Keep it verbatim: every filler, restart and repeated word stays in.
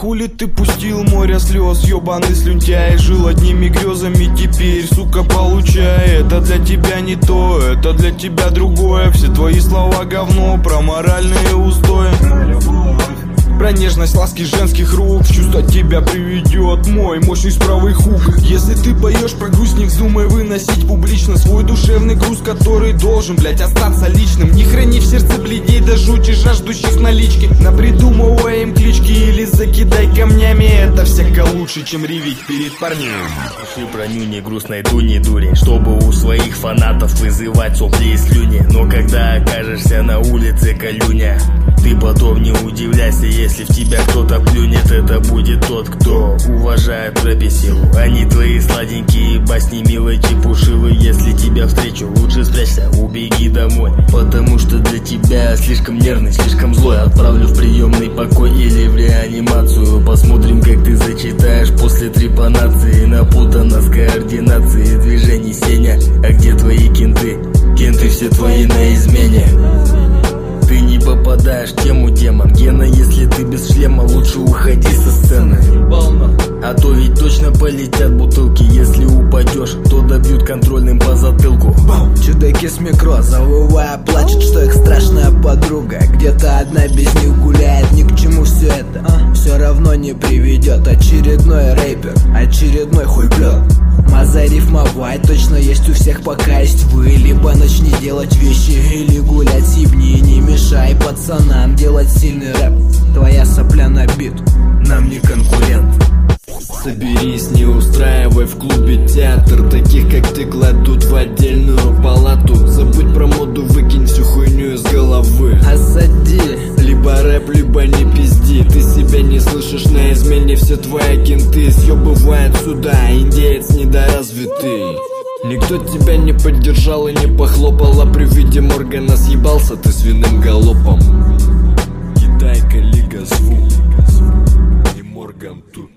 хули ты пустил море слез? Ёбаный слюнтяй, жил одними грезами, теперь, сука, получай. Это для тебя не то, это для тебя другое. Все твои слова говно, про моральные устои, про нежность ласки женских рук. В чувство тебя приведет мой мощный правый хук. Если ты поешь про грусть, не вздумай выносить публично свой душевный груз, который должен, блять, остаться личным. Не храни в сердце бледей до жути жаждущих налички. Напридумывай им клички или закидай камнями. Это всяко лучше, чем реветь перед парнями. Пиши про нюни грустной дуни, дурень, чтобы у своих фанатов вызывать сопли и слюни. Но когда окажешься на улице, колюня, ты потом не удивляйся, если в тебя кто-то плюнет. Это будет тот, кто уважает рэпе силу, а не твои сладенькие басни, милые чепушилы. Если тебя встречу, лучше спрячься, убеги домой, потому что для тебя слишком нервный, слишком злой. Отправлю в приемный покой или в реанимацию. Посмотрим, как ты зачитаешь после трепанации. Напутано с координацией движений, Сеня. А где твои кенты? Кенты все твои на измене. Ты не попадаешь в тему, демон. Гена, если ты без шлема, лучше уходи со сцены. А то ведь точно полетят бутылки. Если упадешь, то добьют контрольным по затылку. Чудаки с микро, завывая, плачут, что их страшная подруга где-то одна без них гуляет. Ни к чему все это, а? Все равно не приведет. Очередной рэпер, очередной хуй плет. Маза рифмовать точно есть у всех, пока есть вы. Либо начни делать вещи, или гулять сибни. Не мешай пацанам делать сильный рэп. Твоя сопля на бит, нам не конкурент. Соберись, не устраивай в клубе театр. Таких как ты кладут в отдельную палату. Забудь про моду, выкинь всю хуйню из головы. Осади, либо рэп, либо не пизди. Ты себя не слышишь, на измене все твои кенты. Съебывает сюда, индеец недоразвитый. Никто тебя не поддержал и не похлопал, а при виде Моргана съебался ты свиным галопом. Китайка, лига звук, и Морган тут.